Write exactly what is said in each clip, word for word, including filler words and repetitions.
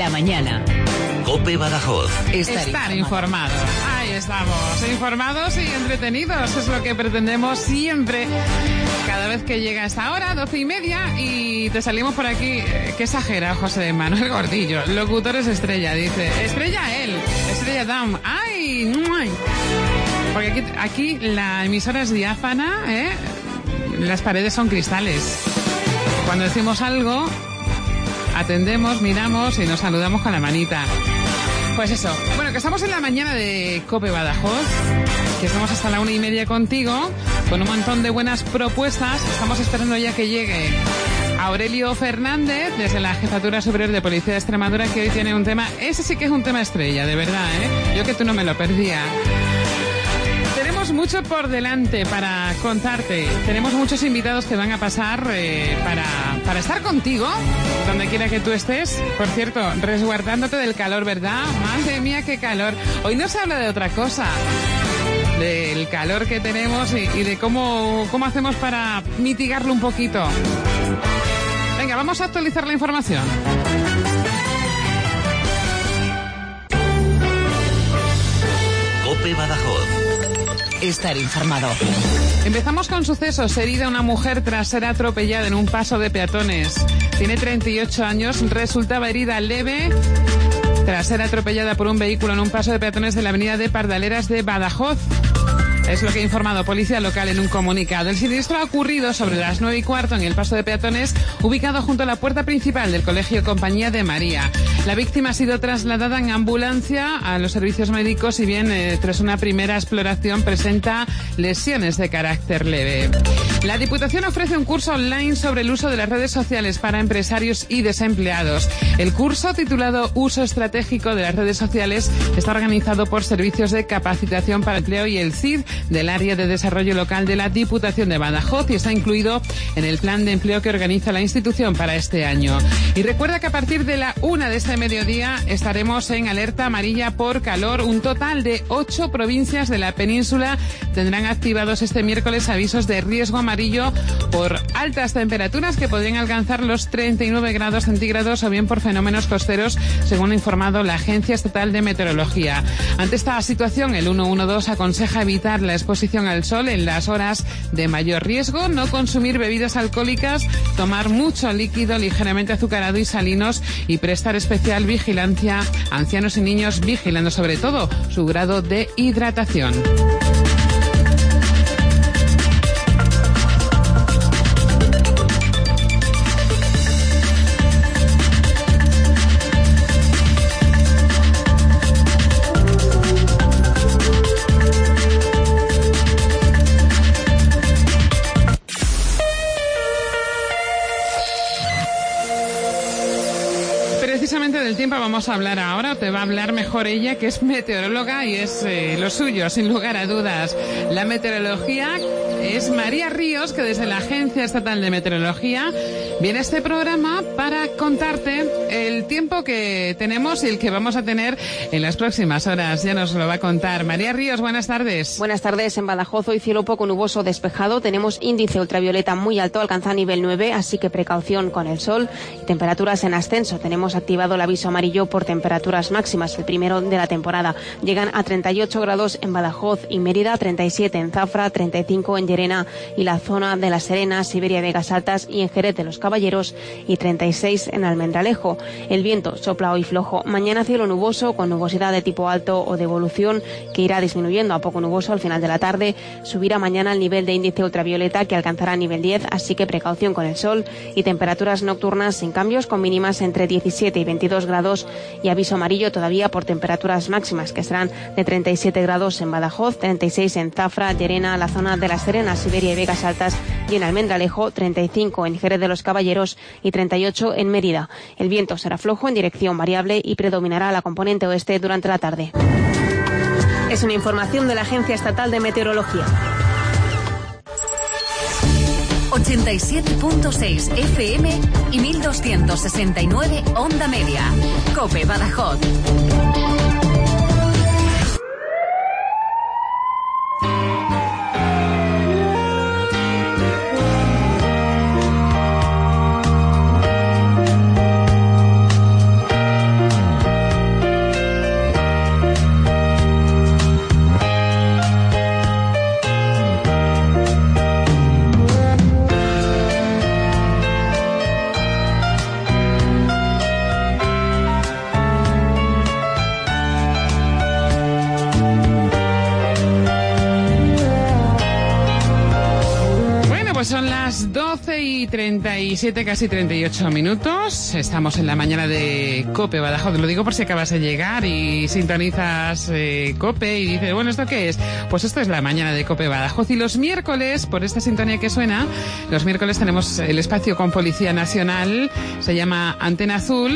mañana. COPE Badajoz. Estar, Estar informado. informado. Ahí estamos, informados y entretenidos. Es lo que pretendemos siempre. Cada vez que llega esta hora, doce y media, y te salimos por aquí. Qué exagera José Manuel Gordillo. Locutores estrella, dice. Estrella él, estrella Down. ¡Ay! ¡Muay! Porque aquí, aquí la emisora es diáfana, ¿eh? Las paredes son cristales. Cuando decimos algo, atendemos, miramos y nos saludamos con la manita. Pues eso. Bueno, que estamos en la mañana de COPE Badajoz, que estamos hasta la una y media contigo, con un montón de buenas propuestas. Estamos esperando ya que llegue Aurelio Fernández, desde la Jefatura Superior de Policía de Extremadura, que hoy tiene un tema, ese sí que es un tema estrella, de verdad, ¿eh? Yo que tú no me lo perdía. Tenemos mucho por delante para contarte. Tenemos muchos invitados que van a pasar eh, para, para estar contigo, donde quiera que tú estés. Por cierto, resguardándote del calor, ¿verdad? Madre mía, qué calor. Hoy no se habla de otra cosa, del calor que tenemos y, y de cómo, cómo hacemos para mitigarlo un poquito. Venga, vamos a actualizar la información. COPE Badajoz. Estar informado. Empezamos con sucesos. Herida una mujer tras ser atropellada en un paso de peatones. Tiene treinta y ocho años, resultaba herida leve tras ser atropellada por un vehículo en un paso de peatones de la avenida de Pardaleras de Badajoz. Es lo que ha informado Policía Local en un comunicado. El siniestro ha ocurrido sobre las nueve y cuarto en el paso de peatones, ubicado junto a la puerta principal del Colegio Compañía de María. La víctima ha sido trasladada en ambulancia a los servicios médicos, y bien, eh, tras una primera exploración presenta lesiones de carácter leve. La Diputación ofrece un curso online sobre el uso de las redes sociales para empresarios y desempleados. El curso, titulado Uso Estratégico de las Redes Sociales, está organizado por Servicios de Capacitación para el Empleo y el C I D del Área de Desarrollo Local de la Diputación de Badajoz, y está incluido en el plan de empleo que organiza la institución para este año. Y recuerda que a partir de la una de este mediodía estaremos en alerta amarilla por calor. Un total de ocho provincias de la península tendrán activados este miércoles avisos de riesgo amarillo por altas temperaturas que podrían alcanzar los treinta y nueve grados centígrados, o bien por fenómenos costeros, según ha informado la Agencia Estatal de Meteorología. Ante esta situación, el ciento doce aconseja evitar la exposición al sol en las horas de mayor riesgo, no consumir bebidas alcohólicas, tomar mucho líquido ligeramente azucarado y salinos, y prestar especial vigilancia a ancianos y niños, vigilando sobre todo su grado de hidratación. Del tiempo vamos a hablar ahora, te va a hablar mejor ella, que es meteoróloga, y es eh, lo suyo, sin lugar a dudas. La meteorología es María Ríos, que desde la Agencia Estatal de Meteorología viene a este programa para contarte el tiempo que tenemos y el que vamos a tener en las próximas horas. Ya nos lo va a contar. María Ríos, buenas tardes. Buenas tardes. En Badajoz hoy cielo poco nuboso despejado. Tenemos índice ultravioleta muy alto, alcanza nivel nueve, así que precaución con el sol. Y temperaturas en ascenso. Tenemos activado el aviso amarillo por temperaturas máximas, el primero de la temporada. Llegan a treinta y ocho grados en Badajoz y Mérida, treinta y siete en Zafra, treinta y cinco en Llerena y la zona de La Serena, Siberia, Vegas Altas y en Jerez de los Caballeros, y treinta y seis en Almendralejo. El viento sopla hoy flojo. Mañana cielo nuboso con nubosidad de tipo alto o de evolución, que irá disminuyendo a poco nuboso al final de la tarde. Subirá mañana el nivel de índice ultravioleta, que alcanzará nivel diez, así que precaución con el sol, y temperaturas nocturnas sin cambios, con mínimas entre diecisiete y veintidós grados, y aviso amarillo todavía por temperaturas máximas, que serán de treinta y siete grados en Badajoz, treinta y seis en Zafra, Llerena, la zona de La Serena, Siberia y Vegas Altas, y en Almendralejo, treinta y cinco en Jerez de los Caballeros y treinta y ocho en Mérida. El viento será flojo en dirección variable y predominará la componente oeste durante la tarde. Es una información de la Agencia Estatal de Meteorología. ochenta y siete punto seis F M y mil doscientos sesenta y nueve onda media. COPE Badajoz. treinta y siete, casi treinta y ocho minutos. Estamos en la mañana de COPE Badajoz. Lo digo por si acabas de llegar y sintonizas eh, COPE y dices, bueno, ¿esto qué es? Pues esto es la mañana de COPE Badajoz. Y los miércoles, por esta sintonía que suena, los miércoles tenemos el espacio con Policía Nacional. Se llama Antena Azul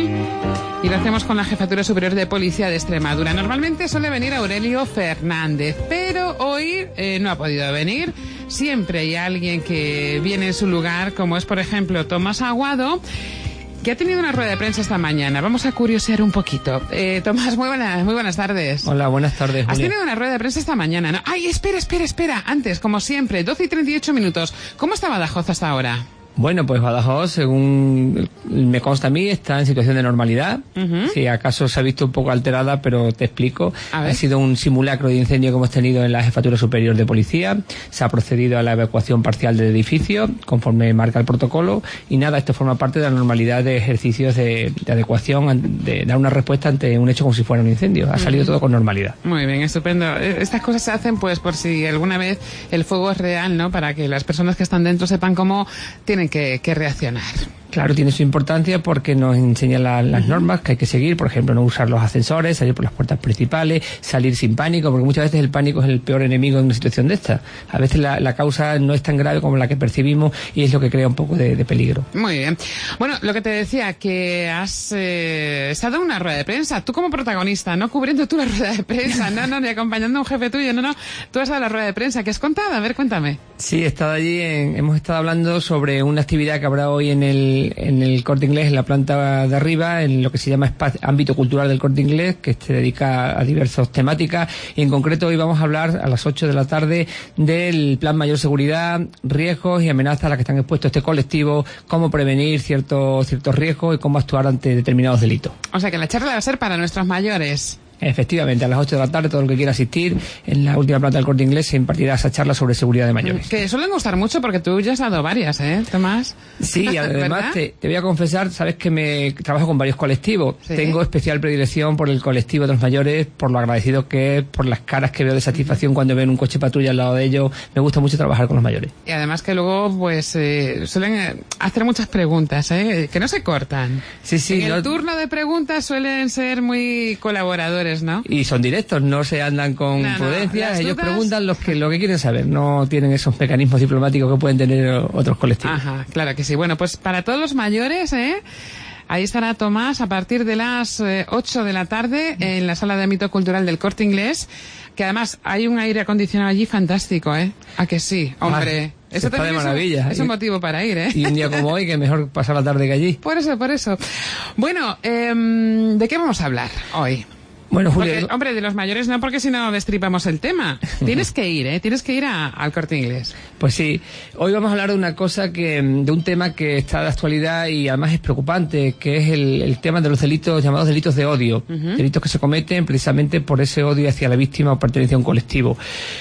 y lo hacemos con la Jefatura Superior de Policía de Extremadura. Normalmente suele venir Aurelio Fernández, pero hoy eh, no ha podido venir. Siempre hay alguien que viene en su lugar, como es, por ejemplo, Tomás Aguado, que ha tenido una rueda de prensa esta mañana. Vamos a curiosear un poquito. Eh, Tomás, muy buenas, muy buenas tardes. Hola, buenas tardes, Julia. Has tenido una rueda de prensa esta mañana, ¿no? Ay, espera, espera, espera. Antes, como siempre, doce y treinta y ocho minutos. ¿Cómo está Badajoz hasta ahora? Bueno, pues Badajoz, según me consta a mí, está en situación de normalidad. Uh-huh. Si acaso se ha visto un poco alterada, pero te explico. Ha sido un simulacro de incendio que hemos tenido en la Jefatura Superior de Policía. Se ha procedido a la evacuación parcial del edificio, conforme marca el protocolo. Y nada, esto forma parte de la normalidad de ejercicios de, de adecuación, de dar una respuesta ante un hecho como si fuera un incendio. Ha salido uh-huh. todo con normalidad. Muy bien, estupendo. Estas cosas se hacen pues por si alguna vez el fuego es real, ¿no? Para que las personas que están dentro sepan cómo tienen Que, que reaccionar. Claro, tiene su importancia porque nos enseña la, las normas que hay que seguir, por ejemplo, no usar los ascensores, salir por las puertas principales, salir sin pánico, porque muchas veces el pánico es el peor enemigo en una situación de esta. A veces la, la causa no es tan grave como la que percibimos y es lo que crea un poco de, de peligro. Muy bien. Bueno, lo que te decía, que has eh, estado en una rueda de prensa, tú como protagonista, no cubriendo tú la rueda de prensa, no, no, ni acompañando a un jefe tuyo, no, no, tú has dado la rueda de prensa. ¿Qué has contado? A ver, cuéntame. Sí, he estado allí, en, hemos estado hablando sobre una actividad que habrá hoy en el en el Corte Inglés, en la planta de arriba, en lo que se llama espacio, ámbito cultural del Corte Inglés, que se dedica a diversas temáticas, y en concreto hoy vamos a hablar a las ocho de la tarde del Plan Mayor Seguridad, riesgos y amenazas a las que están expuestos este colectivo, cómo prevenir ciertos ciertos riesgos y cómo actuar ante determinados delitos. O sea que la charla va a ser para nuestros mayores. Efectivamente, a las ocho de la tarde, todo el que quiera asistir, en la última planta del Corte Inglés se impartirá esa charla sobre seguridad de mayores. Que suelen gustar mucho porque tú ya has dado varias, ¿eh, Tomás? Sí, además te, te voy a confesar, sabes que me trabajo con varios colectivos. ¿Sí? Tengo especial predilección por el colectivo de los mayores, por lo agradecido que es, por las caras que veo de satisfacción cuando ven un coche patrulla al lado de ellos. Me gusta mucho trabajar con los mayores. Y además que luego, pues, eh, suelen hacer muchas preguntas, ¿eh? Que no se cortan. Sí, sí. En no... el turno de preguntas suelen ser muy colaboradores, ¿no? Y son directos, no se andan con no, prudencias, no, ellos dudas... preguntan los que, lo que quieren saber, no tienen esos mecanismos diplomáticos que pueden tener otros colectivos. Ajá, claro que sí. Bueno, pues para todos los mayores, ¿eh? Ahí estará Tomás a partir de las eh, ocho de la tarde en la sala de ámbito cultural del Corte Inglés, que además hay un aire acondicionado allí fantástico, ¿eh? ¿A que sí? Hombre... Ah. Eso está de maravilla. Es un, es un motivo para ir, ¿eh? Y un día como hoy, que mejor pasar la tarde que allí. Por eso, por eso. Bueno, eh, ¿de qué vamos a hablar hoy? Bueno, Julia... Porque, hombre, de los mayores no, porque si no destripamos el tema. Tienes que ir, ¿eh? Tienes que ir a, al Corte Inglés. Pues sí. Hoy vamos a hablar de una cosa que... de un tema que está de actualidad y además es preocupante, que es el, el tema de los delitos, llamados delitos de odio. Uh-huh. Delitos que se cometen precisamente por ese odio hacia la víctima o pertenencia a un colectivo.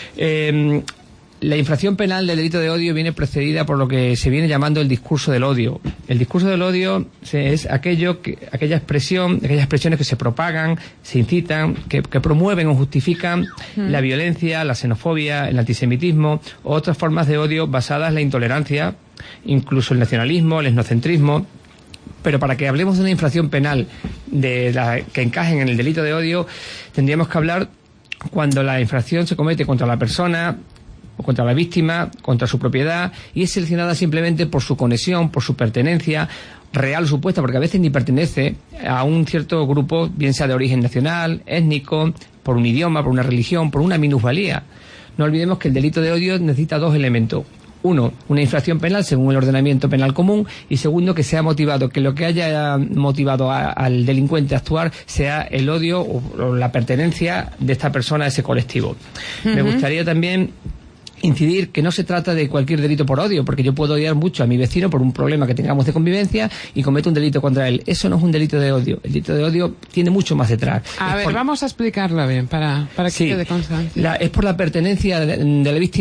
Eh... La infracción penal del delito de odio viene precedida por lo que se viene llamando el discurso del odio. El discurso del odio es aquello que, aquella expresión, aquellas expresiones que se propagan, se incitan, que, que promueven o justifican mm. la violencia, la xenofobia, el antisemitismo o otras formas de odio basadas en la intolerancia, incluso el nacionalismo, el etnocentrismo. Pero para que hablemos de una infracción penal de la, que encajen en el delito de odio, tendríamos que hablar cuando la infracción se comete contra la persona, o contra la víctima, contra su propiedad, y es seleccionada simplemente por su conexión, por su pertenencia real o supuesta, porque a veces ni pertenece a un cierto grupo, bien sea de origen nacional, étnico, por un idioma, por una religión, por una minusvalía. No olvidemos que el delito de odio necesita dos elementos. Uno, una infracción penal según el ordenamiento penal común, y segundo, que sea motivado, que lo que haya motivado a, al delincuente a actuar sea el odio o, o la pertenencia de esta persona a ese colectivo. Uh-huh. Me gustaría también incidir que no se trata de cualquier delito por odio, porque yo puedo odiar mucho a mi vecino por un problema que tengamos de convivencia y cometo un delito contra él. Eso no es un delito de odio. El delito de odio tiene mucho más detrás. A es ver, por... vamos a explicarlo bien para, para que sí, quede constancia. La, es por la pertenencia de, de la víctima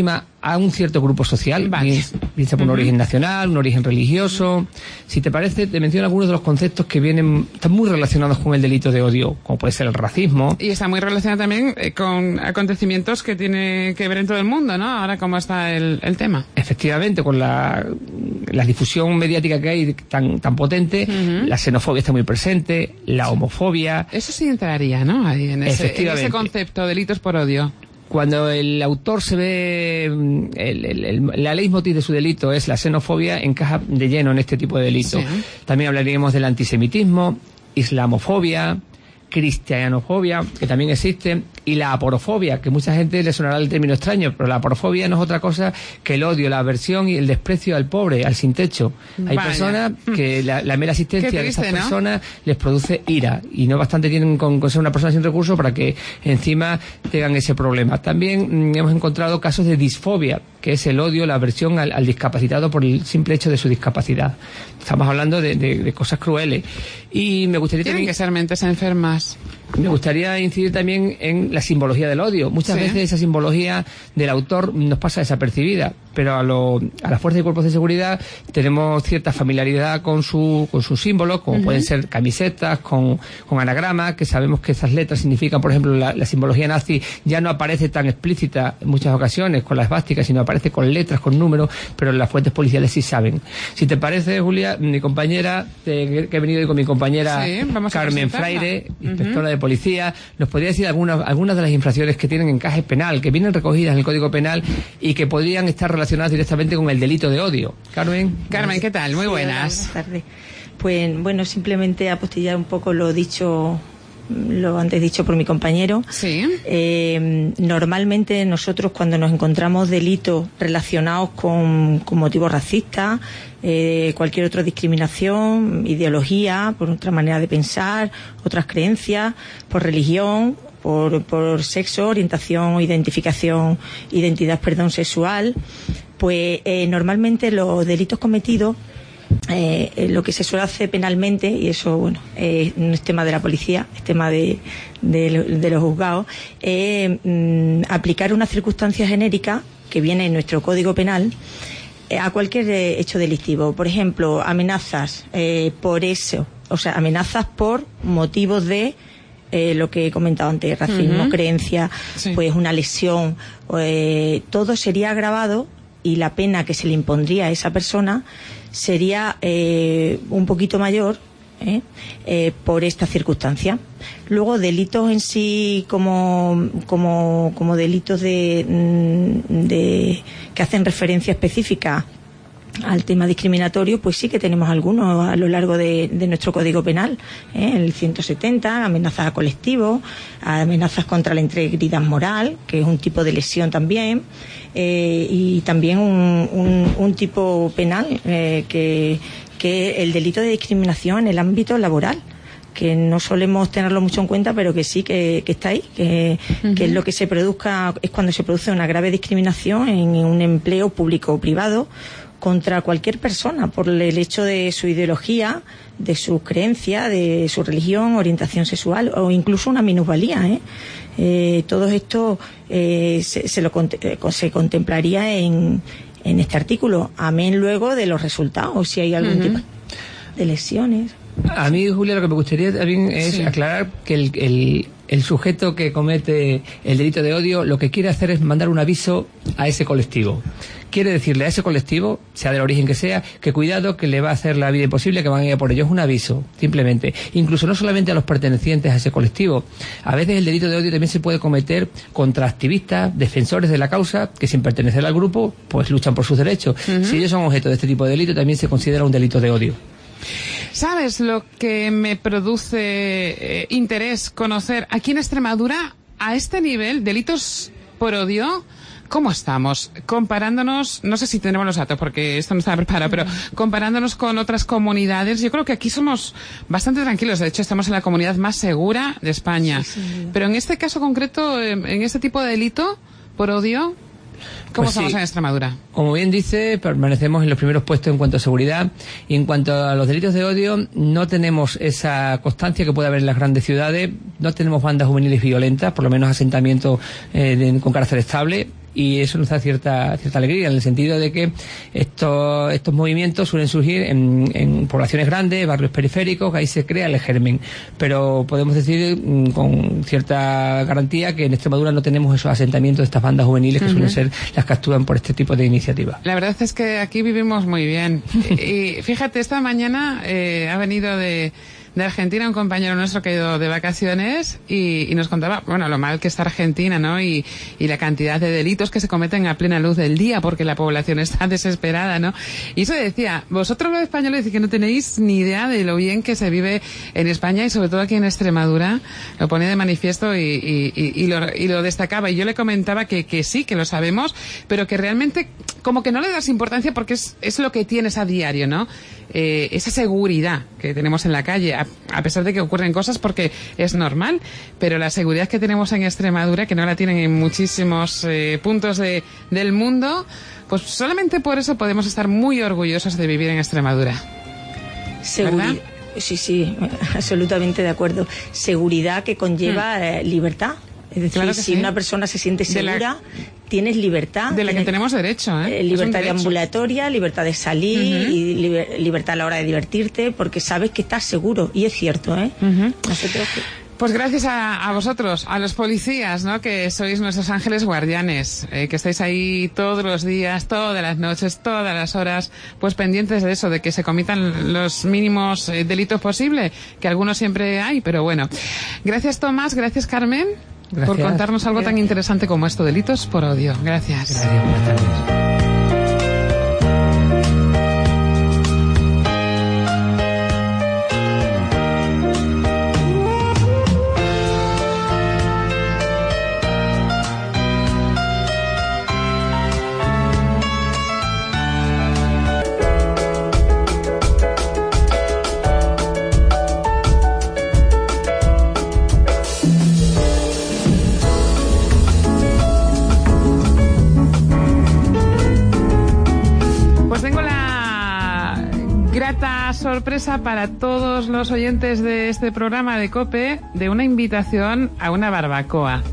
a un cierto grupo social, vale. bien, bien sea por un uh-huh. origen nacional, un origen religioso. Si te parece, te menciono algunos de los conceptos que vienen, están muy relacionados con el delito de odio, como puede ser el racismo. Y está muy relacionado también eh, con acontecimientos que tiene que ver en todo el mundo, ¿no? Ahora cómo está el, el tema. Efectivamente, con la, la difusión mediática que hay tan, tan potente, uh-huh. la xenofobia está muy presente, la homofobia. Eso sí entraría, ¿no? Ahí en ese, en ese concepto, delitos por odio. Cuando el autor se ve, el, el, el, la leitmotiv de su delito es la xenofobia, encaja de lleno en este tipo de delito. Sí. También hablaríamos del antisemitismo, islamofobia, cristianofobia, que también existe, y la aporofobia, que mucha gente le sonará el término extraño, pero la aporofobia no es otra cosa que el odio, la aversión y el desprecio al pobre, al sin techo. Hay Vaya. personas que la, la mera existencia triste, de esas ¿no? personas les produce ira, y no bastante tienen con, con ser una persona sin recursos para que encima tengan ese problema. También mmm, hemos encontrado casos de disfobia, que es el odio, la aversión al, al discapacitado por el simple hecho de su discapacidad. Estamos hablando de, de, de cosas crueles. Y me gustaría Tienen también... que ser mentes enfermas. Me gustaría incidir también en la simbología del odio. Muchas sí. veces esa simbología del autor nos pasa desapercibida, pero a, lo, a las fuerzas y cuerpos de seguridad tenemos cierta familiaridad con su con sus símbolos, como uh-huh. pueden ser camisetas, con, con anagramas, que sabemos que esas letras significan, por ejemplo, la, la simbología nazi ya no aparece tan explícita en muchas ocasiones con la esvástica, sino aparece con letras, con números, pero las fuentes policiales sí saben. Si te parece, Julia, mi compañera, eh, que he venido hoy con mi compañera sí, Carmen Fraire, uh-huh. inspectora de policía, nos podría decir algunas, algunas de las infracciones que tienen encaje penal, que vienen recogidas en el Código Penal y que podrían estar relacionadas directamente con el delito de odio. Carmen. Carmen, ¿qué tal? Muy buenas. Sí, buenas tardes. Pues bueno, simplemente apostillar un poco lo dicho, lo antes dicho por mi compañero. Sí. Eh, normalmente nosotros cuando nos encontramos delitos relacionados con, con motivos racistas, eh, cualquier otra discriminación, ideología, por otra manera de pensar, otras creencias, por religión, por, por sexo, orientación, identificación, identidad, perdón, sexual, pues eh, normalmente los delitos cometidos, eh, lo que se suele hacer penalmente, y eso, bueno, eh, no es tema de la policía, es tema de, de, de los juzgados, es eh, aplicar una circunstancia genérica que viene en nuestro Código Penal eh, a cualquier eh, hecho delictivo. Por ejemplo, amenazas eh, por eso, o sea, amenazas por motivos de Eh, lo que he comentado antes, racismo, uh-huh. creencia, sí. pues una lesión, eh, todo sería agravado y la pena que se le impondría a esa persona sería eh, un poquito mayor eh, eh, por esta circunstancia. Luego, delitos en sí como, como, como delitos de, de que hacen referencia específica al tema discriminatorio, pues sí que tenemos algunos a lo largo de, de nuestro Código Penal, ¿eh? El ciento setenta, amenazas a colectivos, amenazas contra la integridad moral, que es un tipo de lesión también, eh, y también un, un, un tipo penal eh, que, que es el delito de discriminación en el ámbito laboral, que no solemos tenerlo mucho en cuenta, pero que sí que, que está ahí, que, uh-huh. que es lo que se produzca, es cuando se produce una grave discriminación en un empleo público o privado contra cualquier persona por el hecho de su ideología, de su creencia, de su religión, orientación sexual o incluso una minusvalía, ¿eh? Eh, todo esto eh, se, se, lo, se contemplaría en, en este artículo, amén luego de los resultados, si hay algún uh-huh. tipo de lesiones. A mí, Julia, lo que me gustaría también es sí. aclarar que el, el, el sujeto que comete el delito de odio lo que quiere hacer es mandar un aviso a ese colectivo. Quiere decirle a ese colectivo, sea del origen que sea, que cuidado, que le va a hacer la vida imposible, que van a ir a por ello. Es un aviso, simplemente. Incluso no solamente a los pertenecientes a ese colectivo. A veces el delito de odio también se puede cometer contra activistas, defensores de la causa, que sin pertenecer al grupo, pues luchan por sus derechos. Uh-huh. Si ellos son objeto de este tipo de delito, también se considera un delito de odio. ¿Sabes lo que me produce eh, interés conocer? Aquí en Extremadura, a este nivel, delitos por odio, ¿cómo estamos? Comparándonos, no sé si tenemos los datos porque esto no estaba preparado, pero comparándonos con otras comunidades, yo creo que aquí somos bastante tranquilos. De hecho, estamos en la comunidad más segura de España. Sí, sí. Pero en este caso concreto, en este tipo de delito por odio, ¿cómo pues estamos sí. en Extremadura? Como bien dice, permanecemos en los primeros puestos en cuanto a seguridad, y en cuanto a los delitos de odio no tenemos esa constancia que puede haber en las grandes ciudades, no tenemos bandas juveniles violentas, por lo menos asentamientos eh, de, con carácter estable. y eso nos da cierta cierta alegría, en el sentido de que estos estos movimientos suelen surgir en, en poblaciones grandes, barrios periféricos, que ahí se crea el germen, pero podemos decir mm, con cierta garantía que en Extremadura no tenemos esos asentamientos de estas bandas juveniles que uh-huh. suelen ser las que actúan por este tipo de iniciativas. La verdad es que aquí vivimos muy bien. Y fíjate, esta mañana eh, ha venido de de Argentina un compañero nuestro que ha ido de vacaciones y, y nos contaba, bueno, lo mal que está Argentina, ¿no? Y, y la cantidad de delitos que se cometen a plena luz del día porque la población está desesperada, ¿no? Y eso decía, vosotros los españoles decís que no tenéis ni idea de lo bien que se vive en España y sobre todo aquí en Extremadura, lo ponía de manifiesto y, y, y, y, lo, y lo destacaba. Y yo le comentaba que, que sí, que lo sabemos, pero que realmente como que no le das importancia porque es, es lo que tienes a diario, ¿no? Eh, esa seguridad que tenemos en la calle, a, a pesar de que ocurren cosas porque es normal, pero la seguridad que tenemos en Extremadura, que no la tienen en muchísimos eh, puntos de, del mundo, pues solamente por eso podemos estar muy orgullosos de vivir en Extremadura. Seguridad. Sí, sí, absolutamente de acuerdo. Seguridad que conlleva hmm. eh, libertad. Es decir, claro si sí. una persona se siente segura, la, tienes libertad. De la tienes, que tenemos derecho, ¿eh? eh libertad de ambulatoria, libertad de salir uh-huh. y liber, libertad a la hora de divertirte, porque sabes que estás seguro. Y es cierto, ¿eh? Uh-huh. Nosotros... Pues gracias a, a vosotros, a los policías, ¿no? Que sois nuestros ángeles guardianes, eh, que estáis ahí todos los días, todas las noches, todas las horas, pues pendientes de eso, de que se cometan los mínimos eh, delitos posibles, que algunos siempre hay, pero bueno. Gracias, Tomás, gracias, Carmen. Gracias. Por contarnos algo tan interesante como esto, delitos por odio. Gracias. Gracias, buenas tardes. Sorpresa para todos los oyentes de este programa de COPE de una invitación a una barbacoa.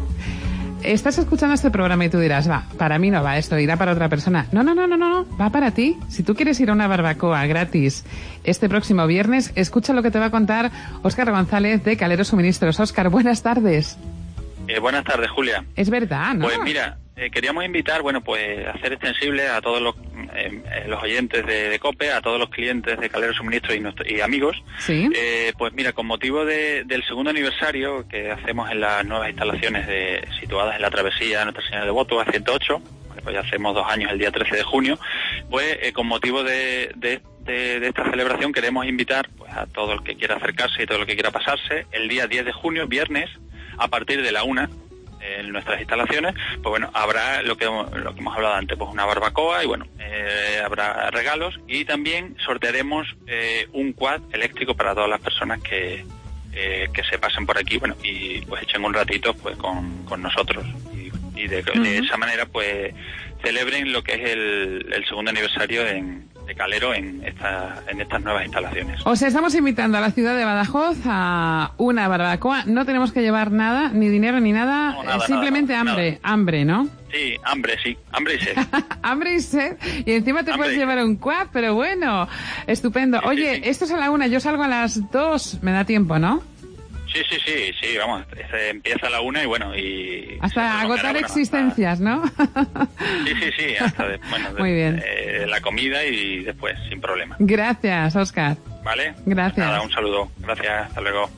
Estás escuchando este programa y tú dirás, va, para mí no va esto, irá para otra persona. No, no, no, no, no, va para ti. Si tú quieres ir a una barbacoa gratis este próximo viernes, escucha lo que te va a contar Óscar González de Calero Suministros. Óscar, buenas tardes. Eh, buenas tardes, Julia. Es verdad, ¿no? Pues mira, eh, queríamos invitar, bueno, pues hacer extensible a todos los, eh, los oyentes de, de COPE, a todos los clientes de Calero Suministros y, nuestro, y amigos. Sí. Eh, pues mira, con motivo de, del segundo aniversario que hacemos en las nuevas instalaciones de, situadas en la travesía Nuestra Señora de Voto, a ciento ocho, pues ya hacemos dos años el día trece de junio, pues eh, con motivo de, de, de, de esta celebración queremos invitar pues a todo el que quiera acercarse y todo el que quiera pasarse el día diez de junio, viernes, a partir de la una, en nuestras instalaciones, pues bueno, habrá lo que, lo que hemos hablado antes, pues una barbacoa y bueno, eh, habrá regalos y también sortearemos eh, un quad eléctrico para todas las personas que, eh, que se pasen por aquí, bueno, y pues echen un ratito pues con, con nosotros y, y de, uh-huh. de esa manera pues celebren lo que es el, el segundo aniversario en de Calero en, esta, en estas nuevas instalaciones. O sea, estamos invitando a la ciudad de Badajoz a una barbacoa. No tenemos que llevar nada, ni dinero ni nada, no, nada simplemente nada, hambre, nada. hambre, ¿no? Sí, hambre, sí, hambre y sed. Hambre y sed. Y encima te hambre puedes llevar un quad, pero bueno, estupendo. Sí, Oye, sí, sí. Esto es a la una, yo salgo a las dos, me da tiempo, ¿no? Sí, sí, sí, sí, vamos, se empieza a la una y bueno, y... Hasta agotar bueno, existencias, hasta... ¿no? Sí, sí, sí, hasta, de, bueno, Muy de, bien. Eh, la comida y después, sin problema. Gracias, Óscar. Vale. Gracias. Nada, un saludo. Gracias, hasta luego.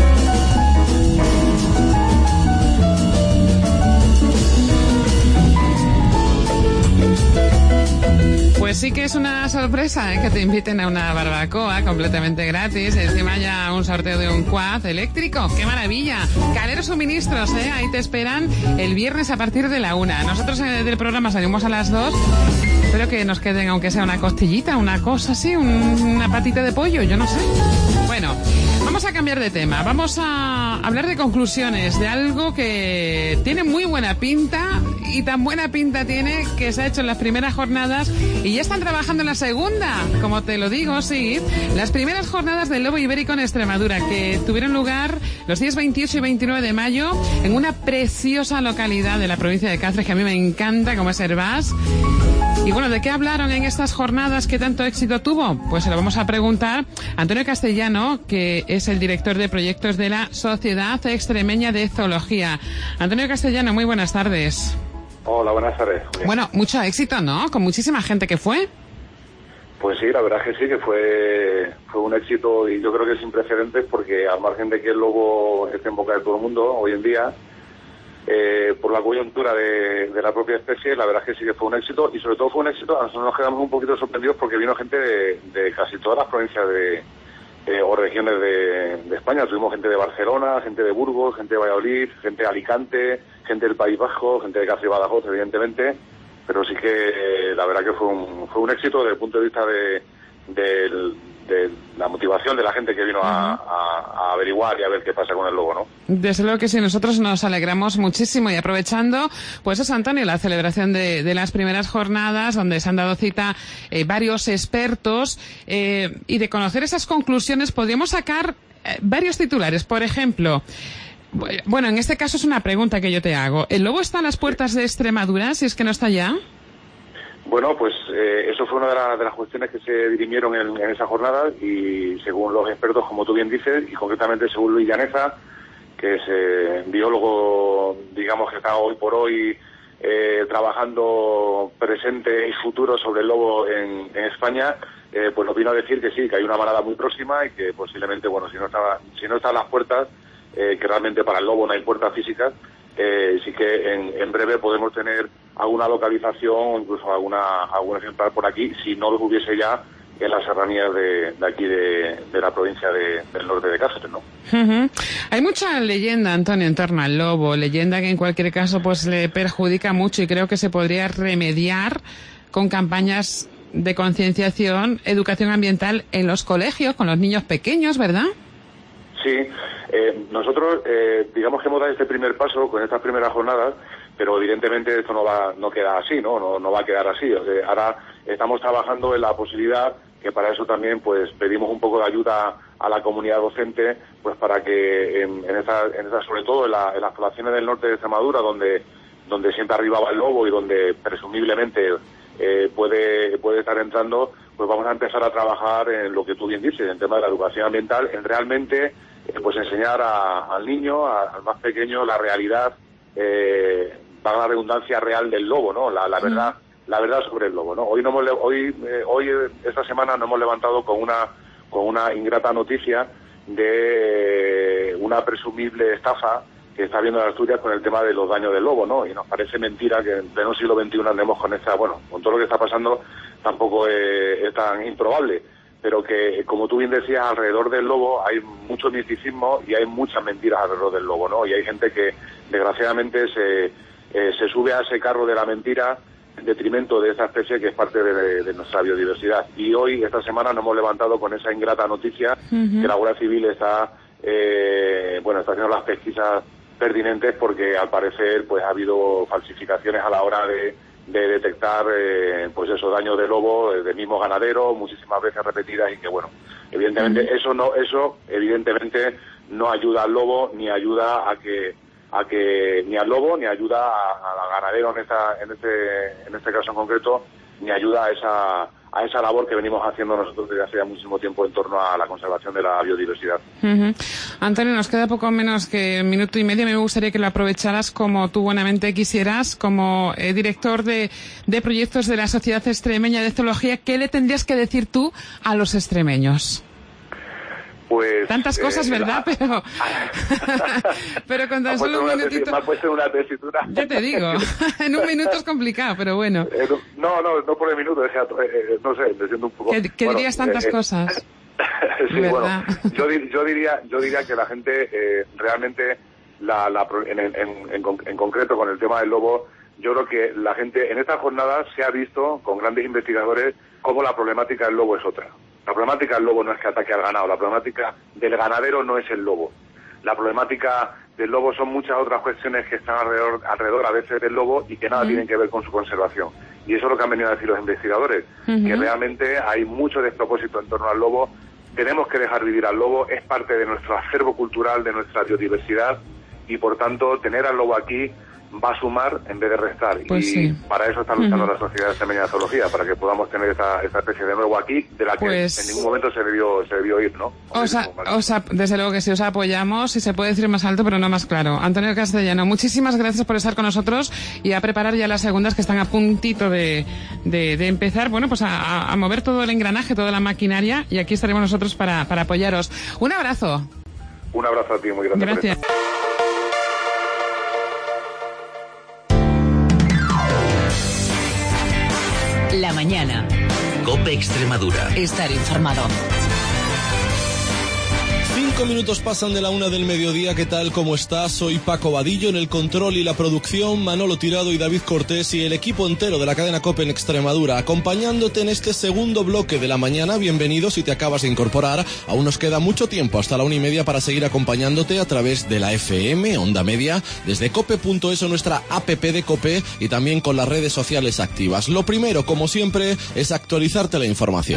Pues sí que es una sorpresa, ¿eh? Que te inviten a una barbacoa completamente gratis. Encima ya un sorteo de un quad eléctrico. ¡Qué maravilla! Calero Suministros, ¿eh? Ahí te esperan el viernes a partir de la una. Nosotros eh, del programa salimos a las dos. Espero que nos queden, aunque sea una costillita, una cosa así, un, una patita de pollo, yo no sé. Bueno, vamos a cambiar de tema. Vamos a hablar de conclusiones, de algo que tiene muy buena pinta y tan buena pinta tiene que se ha hecho en las primeras jornadas y ya están trabajando en la segunda, como te lo digo, sí. Las primeras jornadas del lobo ibérico en Extremadura, que tuvieron lugar los días veintiocho y veintinueve de mayo en una preciosa localidad de la provincia de Cáceres, que a mí me encanta, como es Hervás. Y bueno, ¿de qué hablaron en estas jornadas? ¿Qué tanto éxito tuvo? Pues se lo vamos a preguntar a Antonio Castellano, que es el director de proyectos de la Sociedad Extremeña de Zoología. Antonio Castellano, muy buenas tardes. Hola, buenas tardes, Julián. Bueno, mucho éxito, ¿no? Con muchísima gente que fue. Pues sí, la verdad es que sí, que fue, fue un éxito y yo creo que sin precedentes, porque al margen de que el lobo esté en boca de todo el mundo hoy en día, Eh, por la coyuntura de, de la propia especie, la verdad es que sí que fue un éxito, y sobre todo fue un éxito. A nosotros nos quedamos un poquito sorprendidos porque vino gente de, de casi todas las provincias de, eh, o regiones de, de España. Tuvimos gente de Barcelona, gente de Burgos, gente de Valladolid, gente de Alicante, gente del País Vasco, gente de Cáceres y Badajoz, evidentemente, pero sí que eh, la verdad que fue un, fue un éxito desde el punto de vista de, de, de la motivación de la gente que vino a, a, a averiguar y a ver qué pasa con el lobo, ¿no? Desde luego que sí, nosotros nos alegramos muchísimo, y aprovechando, pues eso, Antonio, la celebración de, de las primeras jornadas, donde se han dado cita eh, varios expertos, eh, y de conocer esas conclusiones podríamos sacar eh, varios titulares. Por ejemplo, bueno, en este caso es una pregunta que yo te hago. ¿El lobo está a las puertas de Extremadura, si es que no está ya? Bueno, pues eh, eso fue una de, la, de las cuestiones que se dirimieron en, en esa jornada, y según los expertos, como tú bien dices, y concretamente según Luis Llaneza, que es eh, biólogo, digamos, que está hoy por hoy eh, trabajando presente y futuro sobre el lobo en, en España, eh, pues nos vino a decir que sí, que hay una manada muy próxima y que posiblemente, bueno, si no está, si no está a las puertas, eh, que realmente para el lobo no hay puertas físicas, Eh, sí que en, en breve podemos tener alguna localización o incluso alguna algún ejemplar por aquí, si no lo hubiese ya en las serranías de, de aquí de, de la provincia de, del norte de Cáceres, ¿no? Uh-huh. Hay mucha leyenda, Antonio, en torno al lobo, leyenda que en cualquier caso pues le perjudica mucho, y creo que se podría remediar con campañas de concienciación, educación ambiental en los colegios, con los niños pequeños, ¿verdad? Sí, eh, nosotros eh, digamos que hemos dado este primer paso con estas primeras jornadas, pero evidentemente esto no va no queda así, ¿no? No, no va a quedar así. O sea, ahora estamos trabajando en la posibilidad, que para eso también pues pedimos un poco de ayuda a la comunidad docente, pues para que en, en esta, en esta, sobre todo en, la, en las poblaciones del norte de Extremadura, donde donde siempre arribaba el lobo y donde presumiblemente eh, puede puede estar entrando, pues vamos a empezar a trabajar en lo que tú bien dices, en tema de la educación ambiental, en realmente eh, pues enseñar a, al niño, a, al más pequeño, la realidad, eh, para la redundancia real del lobo, ¿no? La, la verdad, la verdad sobre el lobo, ¿no? Hoy no hemos, hoy eh, hoy esta semana nos hemos levantado con una con una ingrata noticia de eh, una presumible estafa que está habiendo en Asturias con el tema de los daños del lobo, ¿no? Y nos parece mentira que en pleno siglo veintiuno andemos con esta, bueno, con todo lo que está pasando, tampoco es, es tan improbable, pero que, como tú bien decías, alrededor del lobo hay mucho misticismo y hay muchas mentiras alrededor del lobo, ¿no? Y hay gente que, desgraciadamente, se, eh, se sube a ese carro de la mentira en detrimento de esta especie que es parte de, de nuestra biodiversidad. Y hoy, esta semana, nos hemos levantado con esa ingrata noticia, uh-huh, que la Guardia Civil está, eh, bueno, está haciendo las pesquisas pertinentes, porque al parecer pues ha habido falsificaciones a la hora de, de detectar eh, pues esos daños de lobo eh, del mismo ganadero, muchísimas veces repetidas, y que bueno, evidentemente uh-huh, eso no eso evidentemente no ayuda al lobo, ni ayuda a que a que ni al lobo ni ayuda al ganadero en esta en este en este caso en concreto, ni ayuda a esa a esa labor que venimos haciendo nosotros desde hace ya muchísimo tiempo en torno a la conservación de la biodiversidad. Uh-huh. Antonio, nos queda poco menos que un minuto y medio. Me gustaría que lo aprovecharas como tú buenamente quisieras, como eh, director de, de proyectos de la Sociedad Extremeña de Zoología. ¿Qué le tendrías que decir tú a los extremeños? Pues, tantas cosas, eh, ¿verdad? La... Pero pero con tan solo un minutito... Me ha puesto una tesitura. Ya te digo, en un minuto es complicado, pero bueno. Eh, no, no, no por el minuto, es, eh, no sé, me siento un poco... Que, que bueno, dirías tantas eh, cosas. Sí, ¿verdad? Bueno, yo, yo diría yo diría que la gente eh, realmente, la, la, en, en, en, en concreto con el tema del lobo, yo creo que la gente en esta jornada se ha visto con grandes investigadores cómo la problemática del lobo es otra. La problemática del lobo no es que ataque al ganado, la problemática del ganadero no es el lobo. La problemática del lobo son muchas otras cuestiones que están alrededor, alrededor a veces del lobo y que nada uh-huh. tienen que ver con su conservación. Y eso es lo que han venido a decir los investigadores, uh-huh. que realmente hay mucho despropósito en torno al lobo. Tenemos que dejar vivir al lobo, es parte de nuestro acervo cultural, de nuestra biodiversidad, y por tanto tener al lobo aquí va a sumar en vez de restar. Pues y sí. para eso está luchando uh-huh. la Sociedad Extremeña de Zoología, para que podamos tener esta, esta especie de nuevo aquí, de la que pues... en ningún momento se debió, se debió ir, ¿no? O sea, o sea, desde luego que sí, os apoyamos, y se puede decir más alto, pero no más claro. Antonio Castellano, muchísimas gracias por estar con nosotros y a preparar ya las segundas que están a puntito de, de, de empezar, bueno, pues a, a mover todo el engranaje, toda la maquinaria, y aquí estaremos nosotros para, para apoyaros. Un abrazo. Un abrazo a ti, muy grande. Gracias. La mañana. COPE Extremadura. Estar informado. Cinco minutos pasan de la una del mediodía. ¿Qué tal? ¿Cómo estás? Soy Paco Vadillo, en el control y la producción, Manolo Tirado y David Cortés, y el equipo entero de la cadena COPE en Extremadura, acompañándote en este segundo bloque de la mañana. Bienvenido si te acabas de incorporar. Aún nos queda mucho tiempo, hasta la una y media, para seguir acompañándote a través de la F M, Onda Media, desde cope punto es o nuestra app de COPE, y también con las redes sociales activas. Lo primero, como siempre, es actualizarte la información.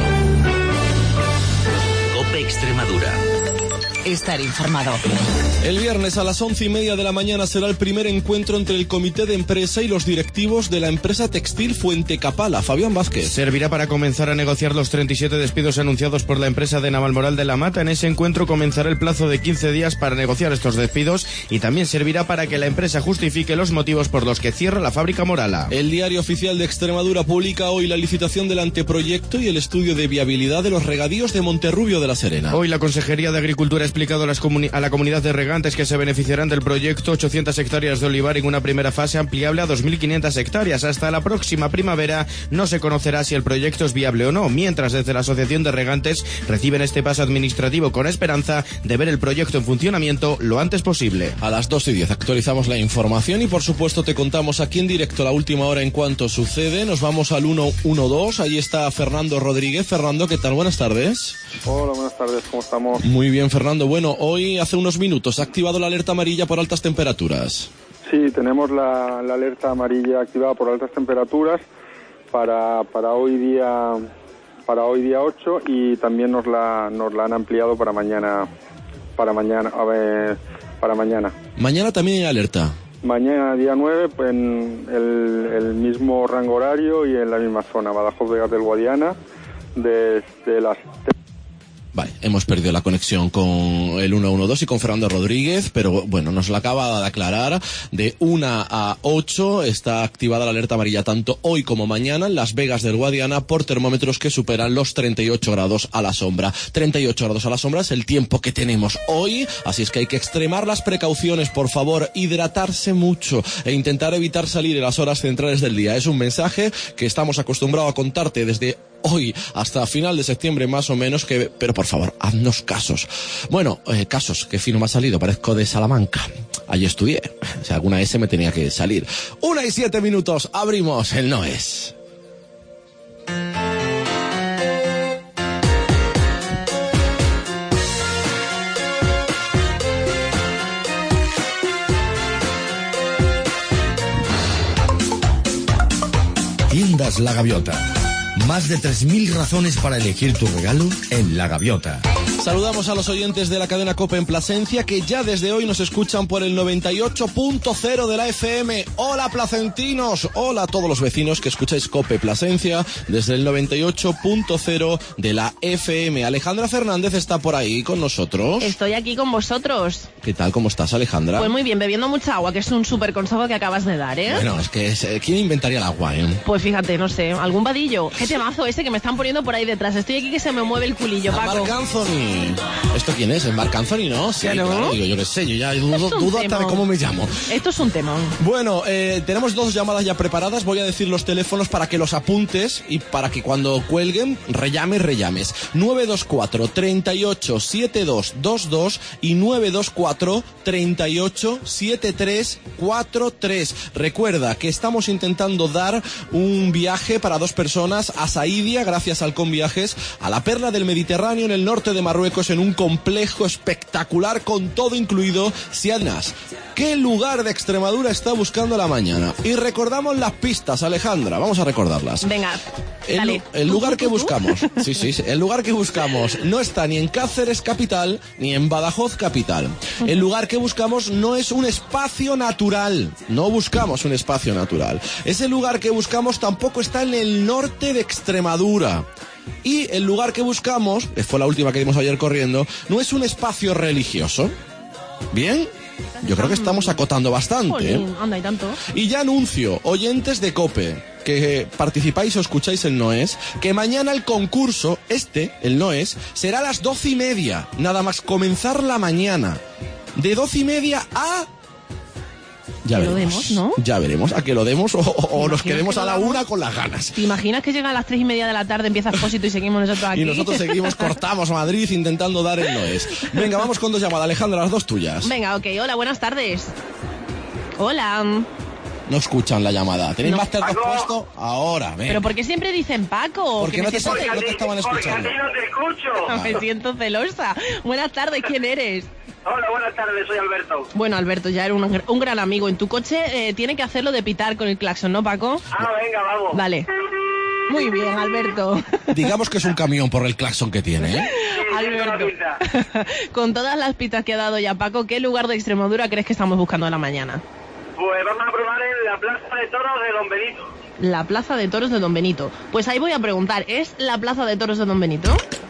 COPE Extremadura. Estar informado. El viernes a las once y media de la mañana será el primer encuentro entre el comité de empresa y los directivos de la empresa textil Fuente Capala. Fabián Vázquez. Servirá para comenzar a negociar los treinta y siete despidos anunciados por la empresa de Navalmoral de la Mata. En ese encuentro comenzará el plazo de quince días para negociar estos despidos, y también servirá para que la empresa justifique los motivos por los que cierra la fábrica Morala. El Diario Oficial de Extremadura publica hoy la licitación del anteproyecto y el estudio de viabilidad de los regadíos de Monterrubio de la Serena. Hoy la Consejería de Agricultura ha explicado a, las comuni- a la comunidad de regantes que se beneficiarán del proyecto ochocientas hectáreas de olivar en una primera fase ampliable a dos mil quinientas hectáreas. Hasta la próxima primavera no se conocerá si el proyecto es viable o no, mientras desde la Asociación de Regantes reciben este paso administrativo con esperanza de ver el proyecto en funcionamiento lo antes posible. A las dos y diez actualizamos la información y por supuesto te contamos aquí en directo la última hora en cuanto sucede. Nos vamos al ciento doce, ahí está Fernando Rodríguez. Fernando, ¿qué tal? Buenas tardes. Hola, buenas tardes, ¿cómo estamos? Muy bien, Fernando. Bueno, hoy hace unos minutos ha activado la alerta amarilla por altas temperaturas. Sí, tenemos la, la alerta amarilla activada por altas temperaturas para, para hoy día para hoy día ocho, y también nos la nos la han ampliado para mañana para mañana a ver, para mañana. Mañana también hay alerta. Mañana día nueve, pues en el, el mismo rango horario y en la misma zona, Badajoz, Vegas del Guadiana, desde las Vale, hemos perdido la conexión con el ciento doce y con Fernando Rodríguez, pero bueno, nos lo acaba de aclarar. De una a ocho está activada la alerta amarilla tanto hoy como mañana en Las Vegas del Guadiana por termómetros que superan los treinta y ocho grados a la sombra. treinta y ocho grados a la sombra es el tiempo que tenemos hoy, así es que hay que extremar las precauciones, por favor, hidratarse mucho e intentar evitar salir en las horas centrales del día. Es un mensaje que estamos acostumbrados a contarte desde hoy hasta final de septiembre más o menos, que, pero por favor, haznos casos. Bueno, eh, casos, qué fino me ha salido, parezco de Salamanca. Allí estudié, o sea, alguna S me tenía que salir. Una y siete minutos, abrimos el No Es. Tiendas La Gaviota. Más de tres mil razones para elegir tu regalo en La Gaviota. Saludamos a los oyentes de la cadena COPE en Plasencia, que ya desde hoy nos escuchan por el noventa y ocho punto cero de la F M. Hola placentinos, hola a todos los vecinos que escucháis COPE Plasencia desde el noventa y ocho punto cero de la F M. Alejandra Fernández está por ahí con nosotros. Estoy aquí con vosotros. ¿Qué tal? ¿Cómo estás, Alejandra? Pues muy bien, bebiendo mucha agua, que es un súper consejo que acabas de dar, ¿eh? Bueno, es que es, ¿quién inventaría el agua, eh? Pues fíjate, no sé, algún vadillo. Qué temazo ese que me están poniendo por ahí detrás. Estoy aquí que se me mueve el culillo, Paco. Marc Anthony. ¿Esto quién es? ¿El Marc Anthony, no? Sí, claro. claro. Digo, yo qué sé, yo ya dudo, dudo hasta de cómo me llamo. Esto es un temón. Bueno, eh, tenemos dos llamadas ya preparadas. Voy a decir los teléfonos para que los apuntes y para que cuando cuelguen rellames, rellames. nueve dos cuatro, treinta y ocho, setenta y dos veintidós y nueve dos cuatro, treinta y ocho, setenta y tres cuarenta y tres. Recuerda que estamos intentando dar un viaje para dos personas a Saidia, gracias al Conviajes, a la perla del Mediterráneo en el norte de Marruecos. Marruecos en un complejo espectacular con todo incluido. Siadnas, ¿qué lugar de Extremadura está buscando la mañana? Y recordamos las pistas, Alejandra, vamos a recordarlas. Venga, el, dale. el ¿Tú, lugar tú, que tú, buscamos, tú? sí, sí, sí, el lugar que buscamos no está ni en Cáceres capital ni en Badajoz capital. El lugar que buscamos no es un espacio natural, no buscamos un espacio natural. Ese lugar que buscamos tampoco está en el norte de Extremadura. Y el lugar que buscamos, que fue la última que dimos ayer corriendo, no es un espacio religioso. ¿Bien? Yo creo que estamos acotando bastante, ¿eh? Anda, y tanto. Y ya anuncio, oyentes de COPE, que participáis o escucháis el Noes, que mañana el concurso, este, el Noes, será a las doce y media. Nada más comenzar la mañana. De doce y media a... Ya que veremos, lo demos, ¿no? Ya veremos, a que lo demos o, o nos quedemos que a la lo una con las ganas. ¿Te imaginas que llega a las tres y media de la tarde, empieza Expósito y seguimos nosotros aquí? Y nosotros seguimos, cortamos Madrid intentando dar el Noes. Venga, vamos con dos llamadas. Alejandra, las dos tuyas. Venga, ok. Hola, buenas tardes. Hola. No escuchan la llamada. ¿Tenéis No. Máster dos puesto? Ahora, venga. ¿Pero por qué siempre dicen Paco? Porque Que no me te, siento no te estaban escuchando. celosa. Me siento celosa. Buenas tardes, ¿quién eres? Hola, buenas tardes, soy Alberto. Bueno, Alberto, ya era un, un gran amigo. En tu coche eh, tiene que hacerlo de pitar con el claxon, ¿no, Paco? Ah, venga, vamos. Dale. Muy bien, Alberto. Digamos que es un camión por el claxon que tiene, ¿eh? Alberto, con todas las pistas que ha dado ya Paco, ¿qué lugar de Extremadura crees que estamos buscando a la mañana? Pues vamos a probar en la Plaza de Toros de Don Benito. La Plaza de Toros de Don Benito. Pues ahí voy a preguntar, ¿es la Plaza de Toros de Don Benito?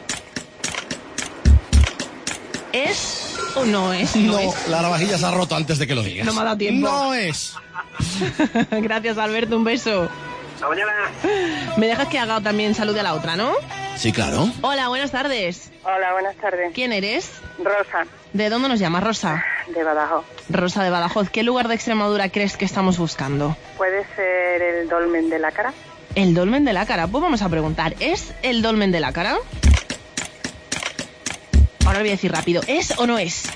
¿Es o no es? No, No, es. la navajilla se ha roto antes de que lo digas. No me ha dado tiempo. No es. Gracias, Alberto, un beso. Hasta mañana. Me dejas que haga también salude a la otra, ¿no? Sí, claro. Hola, buenas tardes. Hola, buenas tardes. ¿Quién eres? Rosa, ¿De dónde nos llamas, Rosa? de Badajoz. Rosa de Badajoz. ¿Qué lugar de Extremadura crees que estamos buscando? ¿Puede ser el dolmen de la cara? El dolmen de la cara. Pues vamos a preguntar, ¿es el dolmen de la cara? Ahora voy a decir rápido, ¿es o no es?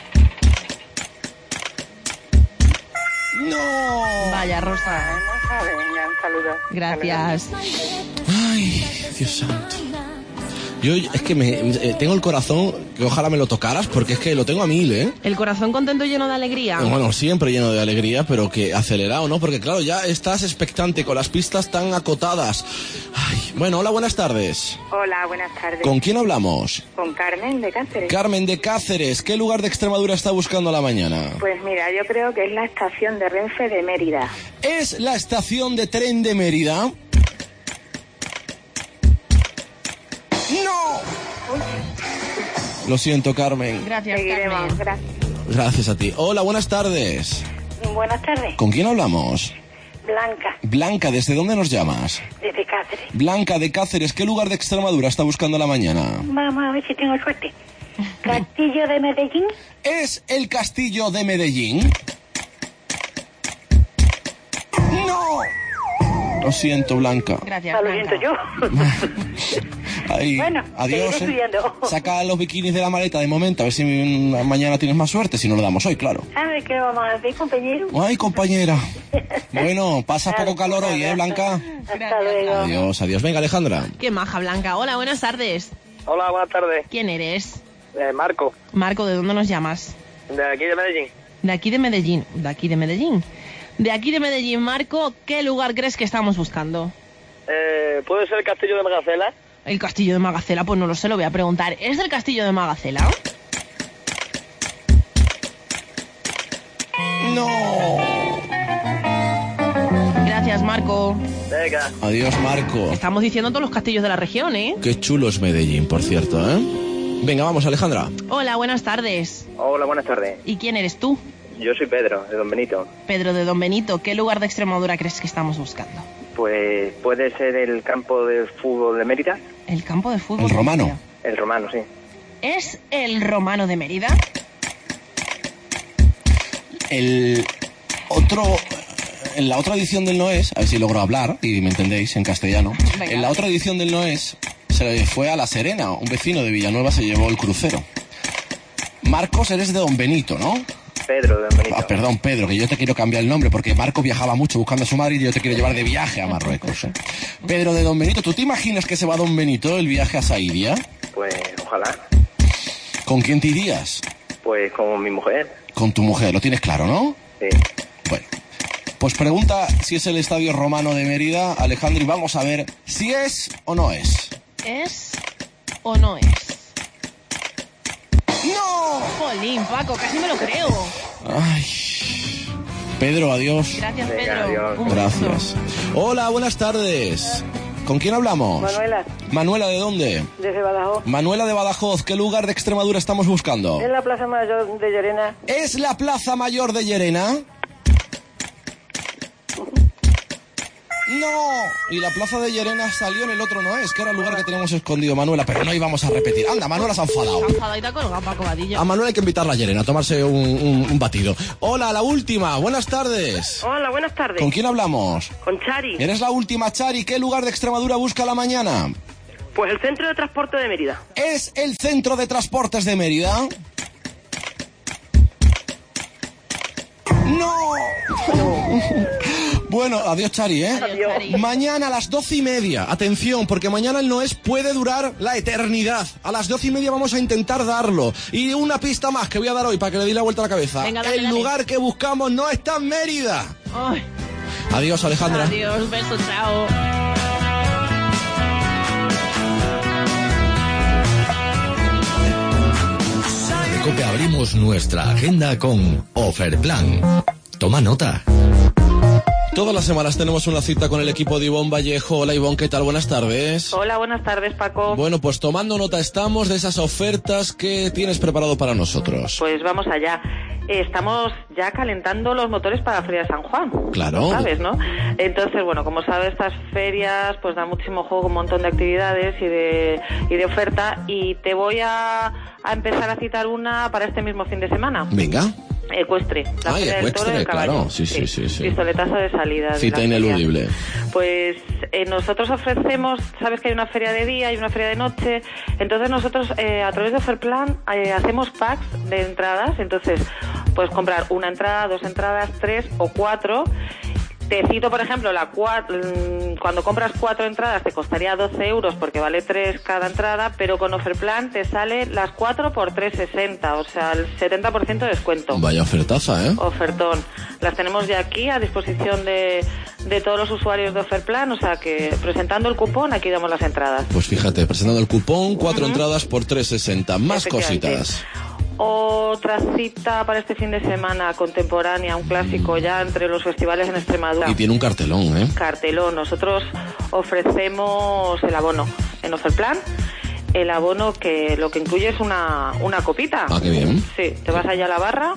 No. Vaya, Rosa. Venga, un saludo. Gracias. Ay, Dios santo. Yo es que me, eh, tengo el corazón que ojalá me lo tocaras porque es que lo tengo a mil, ¿eh? El corazón contento y lleno de alegría. Bueno, siempre lleno de alegría, pero que acelerado, ¿no? Porque claro, ya estás expectante con las pistas tan acotadas. Ay, bueno, hola, buenas tardes. Hola, buenas tardes. ¿Con quién hablamos? Con Carmen de Cáceres. Carmen de Cáceres. ¿Qué lugar de Extremadura está buscando a la mañana? Pues mira, yo creo que es la estación de Renfe de Mérida. ¿Es la estación de tren de Mérida? ¡No! Lo siento, Carmen. Gracias, Seguiremos, Carmen. gracias. Gracias a ti. Hola, buenas tardes. Buenas tardes. ¿Con quién hablamos? Blanca, Blanca, ¿desde dónde nos llamas? desde Cáceres. Blanca de Cáceres, ¿qué lugar de Extremadura está buscando a la mañana? Vamos a ver si tengo suerte. Castillo de Medellín. ¿Es el castillo de Medellín? ¡No! Lo siento, Blanca. Gracias, Ah, lo Blanca. siento yo. Ay, Bueno, adiós. seguiré ¿eh? estudiando. Saca los bikinis de la maleta de momento, a ver si mm, mañana tienes más suerte, si no lo damos hoy, claro. ¿Sabes qué vamos a hacer, compañero? Ay, compañera. Bueno, pasa poco calor hoy, ¿eh, Blanca? Hasta luego. Adiós, adiós. Venga, Alejandra. Qué maja, Blanca. Hola, buenas tardes. Hola, buenas tardes. ¿Quién eres? Eh, Marco, Marco, ¿de dónde nos llamas? de aquí de Medellín. De aquí de Medellín. De aquí de Medellín. De aquí de Medellín, Marco, ¿qué lugar crees que estamos buscando? Eh, ¿Puede ser el castillo de Magacela? El castillo de Magacela, pues no lo sé, lo voy a preguntar. ¿Es el castillo de Magacela? No. Gracias, Marco. Venga. Adiós, Marco. Estamos diciendo todos los castillos de la región, ¿eh? Qué chulo es Medellín, por cierto, ¿eh? Venga, vamos, Alejandra. Hola, buenas tardes. Hola, buenas tardes. ¿Y quién eres tú? Yo soy Pedro, de Don Benito. Pedro de Don Benito. ¿Qué lugar de Extremadura crees que estamos buscando? Pues puede ser el campo de fútbol de Mérida. El campo de fútbol. El de romano. Mérida. El romano, sí. ¿Es el romano de Mérida? El otro... En la otra edición del Noes, a ver si logro hablar y me entendéis en castellano. Venga. En la otra edición del Noes se fue a La Serena, un vecino de Villanueva se llevó el crucero. Marcos, eres de Don Benito, ¿no? Pedro, de Don Benito. Ah, perdón, Pedro, que yo te quiero cambiar el nombre porque Marco viajaba mucho buscando a su madre y yo te quiero llevar de viaje a Marruecos. ¿eh? Pedro de Don Benito, ¿tú te imaginas que se va Don Benito el viaje a Saidia? Pues ojalá. ¿Con quién te irías? Pues con mi mujer. Con tu mujer, lo tienes claro, ¿no? Sí. Bueno, pues pregunta si es el Estadio Romano de Mérida, Alejandro, y vamos a ver si es o no es. ¿Es o no es? ¡No! Jolín, Paco, casi me lo creo. Ay. Pedro, adiós. Gracias, Pedro. Venga, adiós. Un Gracias. Hola, buenas tardes. ¿Con quién hablamos? Manuela, Manuela, ¿de dónde? desde Badajoz. Manuela de Badajoz, ¿qué lugar de Extremadura estamos buscando? En la Plaza Mayor de Llerena. ¿Es la Plaza Mayor de Llerena? ¡No! Y la Plaza de Llerena salió en el otro no es, que era el lugar que teníamos escondido, Manuela, pero no íbamos a repetir. Anda, Manuela se ha enfadado. Se ha enfadado y te ha colgado, Paco Vadillo. A Manuela hay que invitarla a Llerena a tomarse un, un, un batido. Hola, la última, buenas tardes. Hola, buenas tardes. ¿Con quién hablamos? Con Chari. Eres la última, Chari. ¿Qué lugar de Extremadura busca la mañana? Pues el Centro de Transporte de Mérida. ¿Es el Centro de Transportes de Mérida? ¡No! Bueno, adiós, Chari, ¿eh? Adiós. Chari. Mañana a las doce y media. Atención, porque mañana el Noes puede durar la eternidad. A las doce y media vamos a intentar darlo. Y una pista más que voy a dar hoy para que le dé la vuelta a la cabeza. Venga, dale, el dale. lugar que buscamos no está en Mérida. Ay, Adiós, Alejandra. adiós, beso, chao. En COPE abrimos nuestra agenda con Oferplan. Toma nota. Todas las semanas tenemos una cita con el equipo de Ivonne Vallejo. Hola, Ivonne, ¿qué tal? Buenas tardes. Hola, buenas tardes, Paco. Bueno, pues tomando nota estamos de esas ofertas que tienes preparado para nosotros. Pues vamos allá. Eh, Estamos ya calentando los motores para la Feria de San Juan. Claro. ¿Sabes, no? Entonces, bueno, como sabes, estas ferias pues dan muchísimo juego, un montón de actividades y de, y de oferta. Y te voy a, a empezar a citar una para este mismo fin de semana. Venga. Ecuestre, la Ay, Feria del ecuestre, Toro y del Caballo. claro. Sí, sí, sí, sí. Pistoletazo de salida. de Cita la feria. ineludible. Pues eh, nosotros ofrecemos, sabes que hay una feria de día y una feria de noche, entonces nosotros eh, a través de Oferplan eh, hacemos packs de entradas, entonces puedes comprar una entrada, dos entradas, tres o cuatro. Te cito, por ejemplo, la cua- cuando compras cuatro entradas te costaría doce euros porque vale tres cada entrada, pero con Oferplan te sale las cuatro por tres sesenta, o sea, el setenta por ciento de descuento. Vaya ofertaza, ¿eh? Ofertón. Las tenemos ya aquí a disposición de, de todos los usuarios de Oferplan, o sea que presentando el cupón aquí damos las entradas. Pues fíjate, presentando el cupón, cuatro entradas por tres sesenta. Más Efectivamente. cositas. Otra cita para este fin de semana contemporánea, un clásico ya entre los festivales en Extremadura. Y tiene un cartelón, ¿eh? Cartelón. Nosotros ofrecemos el abono en Oferplan. El abono que lo que incluye es una, una copita. Ah, qué bien. Sí, te vas allá a la barra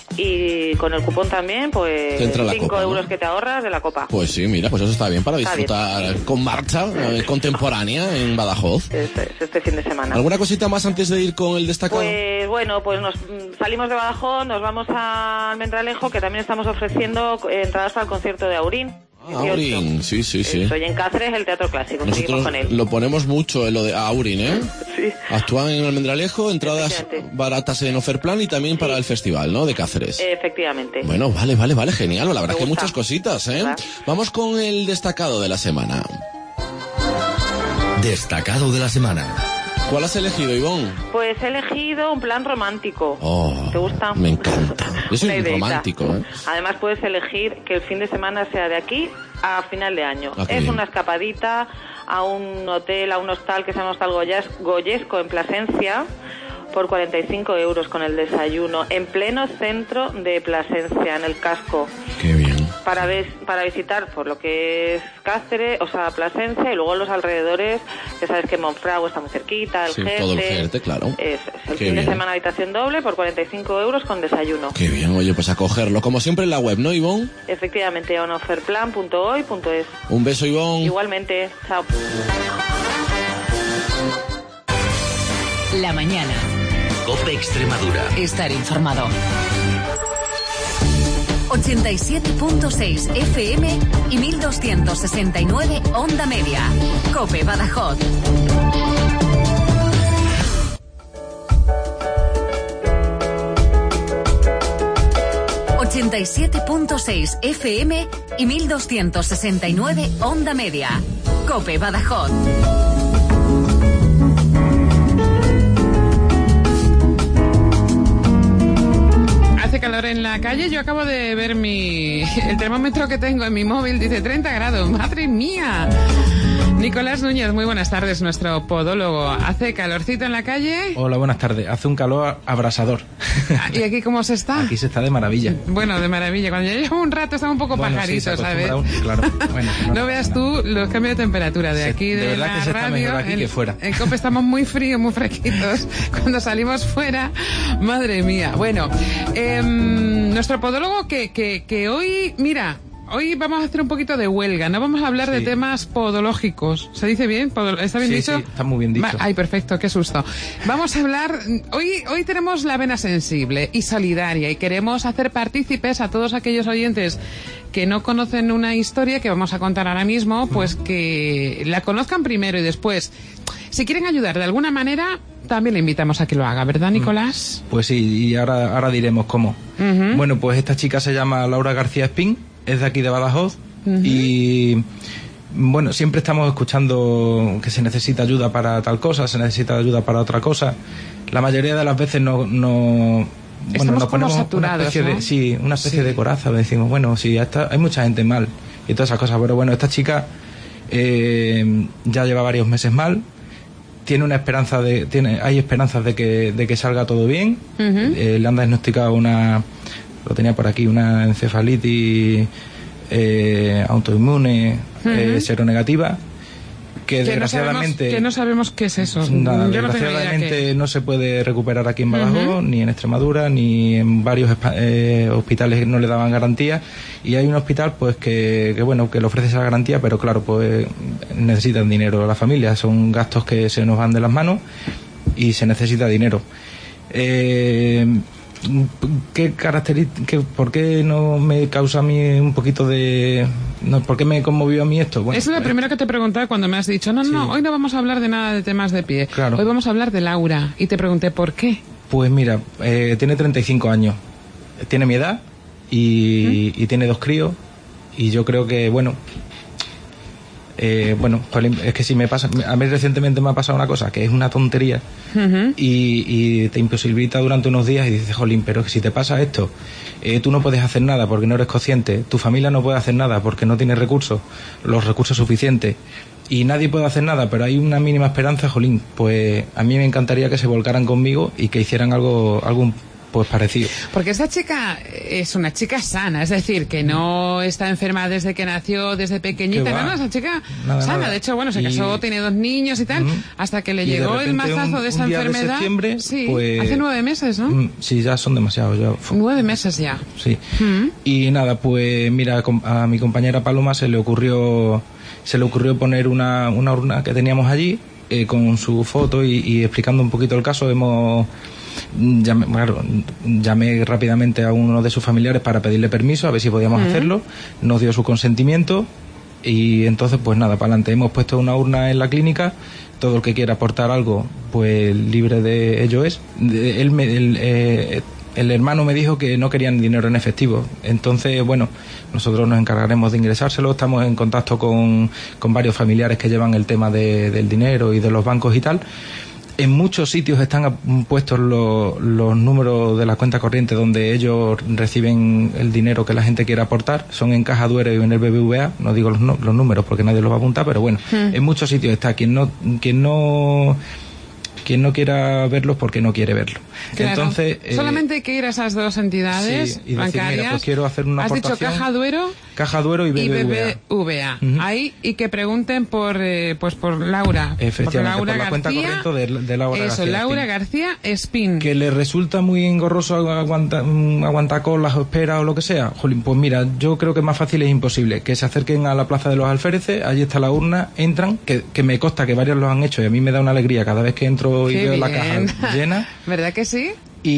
y con el cupón también, pues Te entra la cinco copa, ¿no? euros que te ahorras de la copa. Pues sí, mira, pues eso está bien para Está disfrutar con marcha eh, contemporánea en Badajoz. Este, es este fin de semana. ¿Alguna cosita más antes de ir con el destacado? Pues bueno, pues nos mm, salimos de Badajoz, nos vamos a Almendralejo, que también estamos ofreciendo eh, entradas para el concierto de Aurín. Ah, Aurín, sí, sí, sí. Soy en Cáceres, el Teatro Clásico. Seguimos Nosotros con él. lo ponemos mucho en lo de Aurín, ¿eh? Sí. Actúan en Almendralejo, entradas Efectivamente. baratas en Oferplan y también para el festival, ¿no? De Cáceres. Efectivamente. Bueno, vale, vale, vale, genial. La verdad Me que gusta. muchas cositas, ¿eh? ¿Verdad? Vamos con el destacado de la semana. Destacado de la semana. ¿Cuál has elegido, Ivonne? Pues he elegido un plan romántico. Oh, ¿Te gusta? me encanta. Yo soy Una un ideita. romántico, ¿eh? Además puedes elegir que el fin de semana sea de aquí a final de año. Ah, qué es bien. una escapadita a un hotel, a un hostal que se llama Hostal Goyas- Goyesco en Plasencia por cuarenta y cinco euros con el desayuno en pleno centro de Plasencia, en el casco. Qué bien. Para, ves- para visitar por lo que es Cáceres, o sea, Plasencia y luego los alrededores, que sabes que Monfragüe está muy cerquita, el Sí, Jerte. todo el Jerte, claro. Es, es el Qué fin de bien. semana habitación doble por cuarenta y cinco euros con desayuno. Qué bien, oye, pues a cogerlo. Como siempre en la web, ¿no, Ivonne? Efectivamente, en oferplan punto hoy punto es. Un beso, Ivonne. Igualmente, chao. La mañana. COPE Extremadura. Estar informado. ochenta y siete punto seis F M y mil doscientos sesenta y nueve onda media. COPE Badajoz. ochenta y siete punto seis F M y mil doscientos sesenta y nueve onda media. COPE Badajoz. calor en la calle. Yo acabo de ver mi el termómetro que tengo en mi móvil, dice treinta grados. ¡Madre mía! Nicolás Núñez, muy buenas tardes, nuestro podólogo. ¿Hace calorcito en la calle? Hola, buenas tardes. Hace un calor abrasador. ¿Y aquí cómo se está? Aquí se está de maravilla. Bueno, de maravilla. Cuando ya llevo un rato estamos un poco bueno, pajaritos, sí, ¿sabes? Un... Claro. Bueno, no, no veas tú los cambios de temperatura de se, aquí, de, de verdad la que se radio. Está mejor aquí en, que fuera. En COPE estamos muy fríos, muy fresquitos. Cuando salimos fuera, madre mía. Bueno, eh, nuestro podólogo que, que, que hoy, mira... Hoy vamos a hacer un poquito de huelga, no vamos a hablar sí. de temas podológicos. ¿Se dice bien? ¿Está bien sí, dicho? Sí, está muy bien dicho. Va, ay, perfecto, qué susto. Vamos a hablar, hoy, hoy tenemos la vena sensible y solidaria y queremos hacer partícipes a todos aquellos oyentes que no conocen una historia que vamos a contar ahora mismo, pues que la conozcan primero y después, si quieren ayudar de alguna manera, también le invitamos a que lo haga, ¿verdad, Nicolás? Pues sí, y ahora, ahora diremos cómo. Uh-huh. Bueno, pues esta chica se llama Laura García Espín. Es de aquí de Badajoz uh-huh. y bueno, siempre estamos escuchando que se necesita ayuda para tal cosa, se necesita ayuda para otra cosa. La mayoría de las veces no, no bueno, nos ponemos una especie ¿no? de sí, una especie sí. de coraza, decimos, bueno, sí, está, hay mucha gente mal y todas esas cosas, pero bueno, esta chica eh, ya lleva varios meses mal. Tiene una esperanza de tiene hay esperanzas de que de que salga todo bien. Uh-huh. Eh, le han diagnosticado una lo tenía por aquí, una encefalitis eh, autoinmune uh-huh. eh, seronegativa, que, que desgraciadamente... No sabemos, que no sabemos qué es eso. Nada, Yo desgraciadamente no, que... no se puede recuperar aquí en Badajoz, uh-huh. ni en Extremadura, ni en varios eh, hospitales que no le daban garantía. Y hay un hospital pues que, que bueno, que le ofrece esa garantía, pero claro, pues necesitan dinero la familia. Son gastos que se nos van de las manos y se necesita dinero. Eh... ¿Qué características, por qué no me causa a mí un poquito de... No, ¿por qué me conmovió a mí esto? Bueno, es lo pues, primero que te preguntaba cuando me has dicho, no, no, sí. hoy no vamos a hablar de nada de temas de pie. Claro. Hoy vamos a hablar de Laura. Y te pregunté, ¿por qué? Pues mira, eh, tiene treinta y cinco años, tiene mi edad y, ¿Mm? y tiene dos críos y yo creo que, bueno... Eh, bueno, es que si me pasa, a mí recientemente me ha pasado una cosa que es una tontería uh-huh. y, y te imposibilita durante unos días y dices, jolín, pero si te pasa esto, eh, tú no puedes hacer nada porque no eres consciente, tu familia no puede hacer nada porque no tiene recursos, los recursos suficientes y nadie puede hacer nada, pero hay una mínima esperanza, jolín, pues a mí me encantaría que se volcaran conmigo y que hicieran algo, algún pues parecido. Porque esta chica es una chica sana, es decir, que no está enferma desde que nació, desde pequeñita, no, no, esa chica nada, sana, nada. De hecho, bueno, se casó, y... tiene dos niños y tal, uh-huh. hasta que le y llegó el mazazo un, de esa un día enfermedad. De septiembre, sí, pues... hace nueve meses, ¿no? Sí, ya son demasiados. Ya. Nueve meses ya. Sí. Uh-huh. Y nada, pues mira, a mi compañera Paloma se le ocurrió, se le ocurrió poner una, una urna que teníamos allí, eh, con su foto y, y explicando un poquito el caso. Hemos... Llamé, claro, llamé rápidamente a uno de sus familiares para pedirle permiso a ver si podíamos uh-huh. hacerlo, nos dio su consentimiento y entonces pues nada, para adelante. Hemos puesto una urna en la clínica, todo el que quiera aportar algo pues libre de ello es. Él me, el, eh, el hermano me dijo que no querían dinero en efectivo, entonces bueno, nosotros nos encargaremos de ingresárselo. Estamos en contacto con, con varios familiares que llevan el tema de, del dinero y de los bancos y tal. En muchos sitios están puestos los, los números de la cuenta corriente donde ellos reciben el dinero que la gente quiere aportar. Son en Caja Duero y en el B B V A. No digo los, no, los números porque nadie los va a apuntar, pero bueno, mm. en muchos sitios está. Quien no, quien no, quien no quiera verlos porque no quiere verlo. Claro. Entonces, eh, solamente hay que ir a esas dos entidades sí, y decir, bancarias. Mira, pues quiero hacer una ¿Has aportación. dicho Caja Duero? Caja Duero y B B V A. Y B B V A. Uh-huh. Ahí, y que pregunten por eh, pues por Laura. Efectivamente, Laura por la García, cuenta corriente de, de Laura eso, García. Eso, Laura Espín. García Espín. Que le resulta muy engorroso aguantar, aguantar colas o espera o lo que sea. Jolín, pues mira, yo creo que más fácil es imposible. Que se acerquen a la Plaza de los Alféreces, allí está la urna, entran, que, que me consta que varios lo han hecho y a mí me da una alegría cada vez que entro y Qué veo bien. la caja llena. ¿Verdad que sí?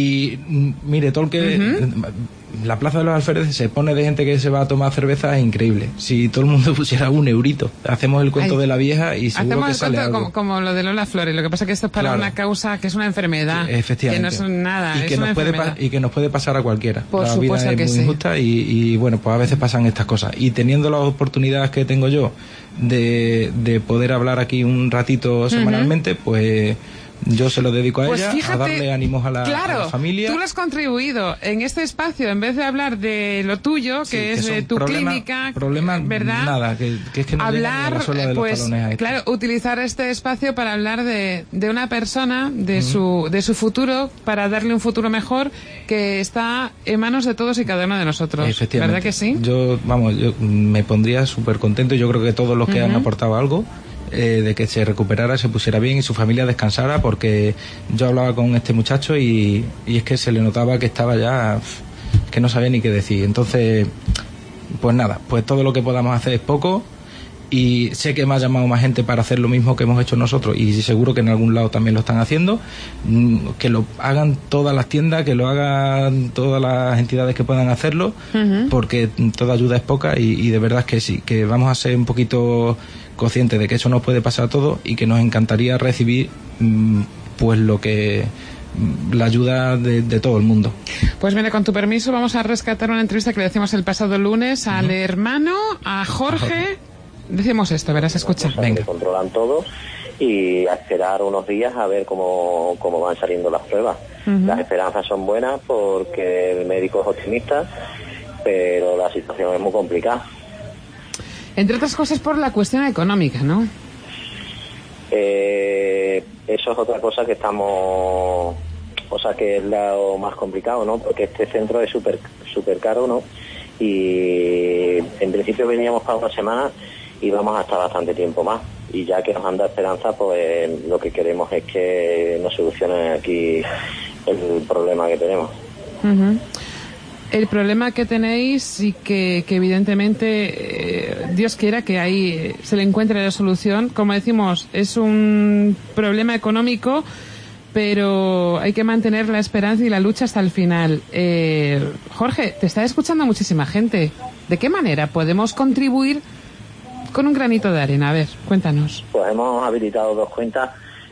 Y mire, todo el que... Uh-huh. La Plaza de los Alféreces se pone de gente que se va a tomar cerveza, es increíble. Si todo el mundo pusiera un eurito, hacemos el cuento Ay, de la vieja y seguro que sale algo. Como, como lo de Lola Flores. Lo que pasa es que esto es para claro. una causa que es una enfermedad. Efectivamente. Que no es nada, y es que una nos puede enfermedad. pa- y que nos puede pasar a cualquiera. Por la supuesto vida es que muy sí. injusta y, y bueno, pues a veces pasan estas cosas. Y teniendo las oportunidades que tengo yo de, de poder hablar aquí un ratito semanalmente, uh-huh. pues Yo se lo dedico a Pues ella, fíjate, a darle ánimos a la, claro, a la familia. Tú lo has contribuido en este espacio, en vez de hablar de lo tuyo, Sí, que que es de son tu problema- clínica, problemas ¿verdad? nada, que, que es que no llegan ni a Hablar, la suela de los pues, talones a esto. claro, utilizar este espacio para hablar de, de una persona, de su de su futuro, para darle un futuro mejor, que está en manos de todos y cada uno de nosotros. Efectivamente. ¿Verdad que sí? Yo, vamos, yo me pondría súper contento, y yo creo que todos los que Ujú. han aportado algo, eh, de que se recuperara, se pusiera bien y su familia descansara, porque yo hablaba con este muchacho y, y es que se le notaba que estaba ya, pf, que no sabía ni qué decir. Entonces, pues nada, pues todo lo que podamos hacer es poco, y sé que me ha llamado más gente para hacer lo mismo que hemos hecho nosotros, y seguro que en algún lado también lo están haciendo. Mm, que lo hagan todas las tiendas, que lo hagan todas las entidades que puedan hacerlo, porque toda ayuda es poca, y, y de verdad es que sí, que vamos a ser un poquito conscientes de que eso nos puede pasar a todos, y que nos encantaría recibir mm, pues lo que mm, la ayuda de, de todo el mundo. Pues mire, con tu permiso, vamos a rescatar una entrevista que le hacíamos el pasado lunes al hermano, a Jorge. Decimos esto, verás, escucha. Que controlan todo, y a esperar unos días a ver cómo, cómo van saliendo las pruebas. Ujú. Las esperanzas son buenas porque el médico es optimista, pero la situación es muy complicada. Entre otras cosas por la cuestión económica, ¿no? Eh, eso es otra cosa que estamos, o sea, que es lo más complicado, ¿no? Porque este centro es súper súper caro, ¿no? Y en principio veníamos para una semana y vamos a estar bastante tiempo más. Y ya que nos han dado esperanza, pues lo que queremos es que nos solucionen aquí el problema que tenemos. Ujú. El problema que tenéis, y que, que evidentemente eh, Dios quiera que ahí eh, se le encuentre la solución. Como decimos, es un problema económico, pero hay que mantener la esperanza y la lucha hasta el final. Eh, Jorge, te está escuchando muchísima gente. ¿De qué manera podemos contribuir con un granito de arena? A ver, cuéntanos. Pues hemos habilitado dos cuentas,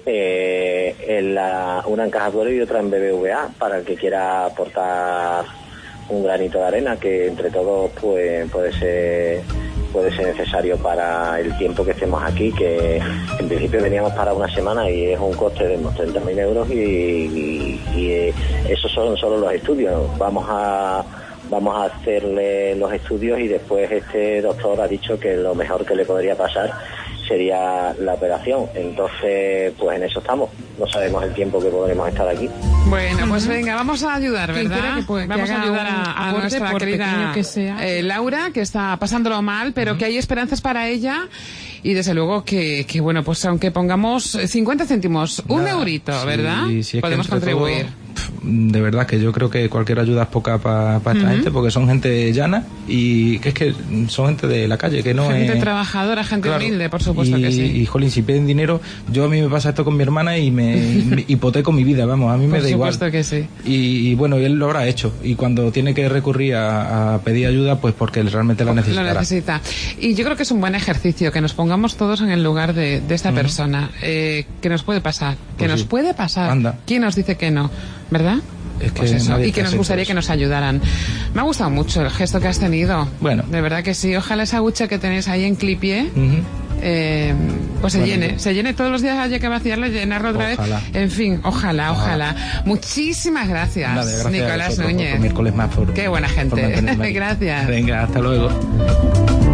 eh, en la, una en Caja Duero y otra en B B V A, para el que quiera aportar un granito de arena, que entre todos pues puede ser puede ser necesario para el tiempo que estemos aquí, que en principio veníamos para una semana y es un coste de unos treinta mil euros, y, y, y eh, esos son solo los estudios. Vamos a vamos a hacerle los estudios, y después este doctor ha dicho que lo mejor que le podría pasar sería la operación. Entonces, pues en eso estamos. No sabemos el tiempo que podremos estar aquí. Bueno, pues venga, vamos a ayudar, Quien ¿verdad? quiera que pueda- que vamos a haga ayudar un a, a aporte, nuestra por querida pequeño que sea. eh, Laura, que está pasándolo mal, pero que hay esperanzas para ella. Y desde luego que, que bueno, pues aunque pongamos cincuenta céntimos, un Nada, eurito, sí, ¿verdad? si es que Podemos entre contribuir. todo, pf, de verdad que yo creo que cualquier ayuda es poca para esta Ujú. gente, porque son gente llana, y que es que son gente de la calle, que no Gente es... trabajadora, gente Claro. humilde, por supuesto y, que sí. Y, jolín, si piden dinero, yo a mí me pasa esto con mi hermana y me, me hipoteco mi vida, vamos, a mí me Por da igual. supuesto que sí. Y, y bueno, él lo habrá hecho, y cuando tiene que recurrir a, a pedir ayuda, pues porque él realmente la Lo necesitará. necesita. Y yo creo que es un buen ejercicio que nos pongamos todos en el lugar de, de esta Ujú. persona. Eh, que nos puede pasar. Que Pues nos sí. puede pasar. Anda. ¿Quién nos dice que no? ¿Verdad? Es que Pues eso. nadie Y que está nos exento gustaría de que nos ayudaran. Me ha gustado mucho el gesto que has tenido. Bueno. De verdad que sí. Ojalá esa hucha que tenéis ahí en Clipie, Ujú. eh, pues se Bueno, llene. yo- Se llene todos los días, haya que vaciarla y llenarla otra Ojalá. vez. En fin, ojalá, ojalá. Ojalá. Muchísimas gracias, Nada, gracias a Nicolás vosotros, Núñez. otro miércoles más por, Qué buena por gente. mantenerme aquí. Gracias. Venga, hasta luego.